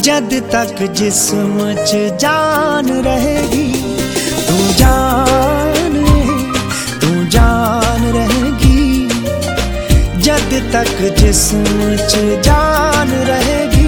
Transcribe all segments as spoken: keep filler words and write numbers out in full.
जद तक जिस्म च जान रहेगी, तू जान तू जान रहेगी। जद तक जिस्म च जान रहेगी।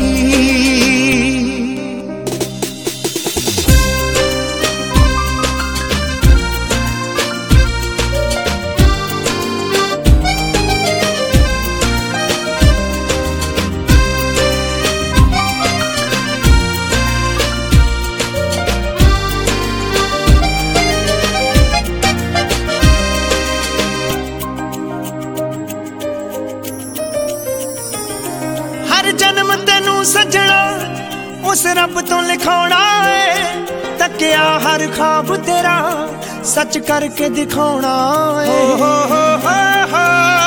जन्म तेनू सजना उस रब तो लिखौना है, तकिया हर ख्वाब तेरा सच करके दिखाना है। हो हो हो हो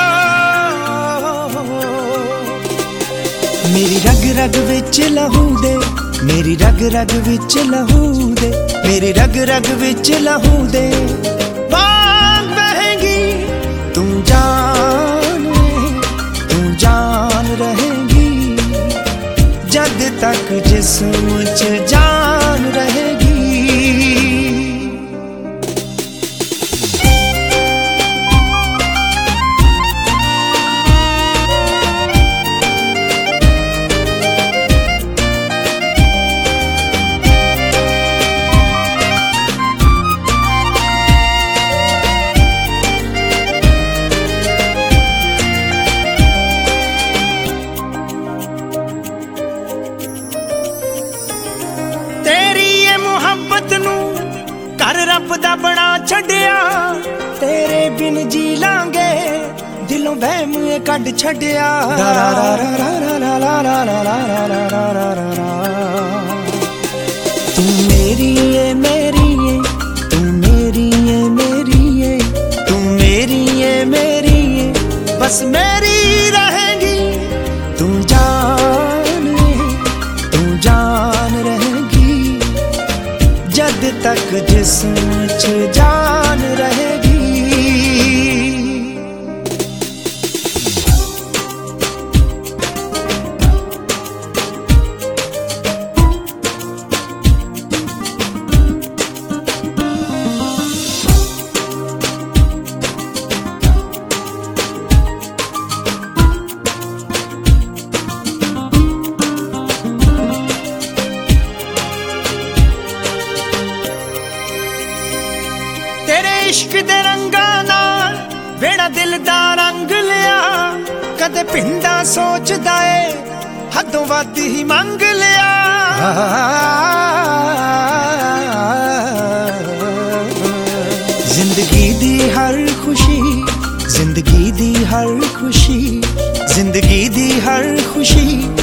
हो। मेरी रग रग विच लहू दे, मेरी रग रग विच लहू दे, मेरी रग रग विच लहू दे बाग बहेगी। तू जान तू जान रहेगी। जद तक जिस्म च जान रहेगी। कर रब दा बना छड़िया, तेरे बिन जी लांगे दिलों वहम कड छड़िया। तू मेरी है मेरी है तू मेरी है मेरी है तू मेरी है मेरी है बस मेरी रहेगी। तू जान तू जान रहेगी। जद तक जिस्म च जान रहेगी। इश्क दे रंगा नाल वेड़ा दिल दा रंग लिया, कदे पिंडा सोचदा ए हदों वध ही मंग लिया। जिंदगी दी हर खुशी जिंदगी दी हर खुशी जिंदगी दी हर खुशी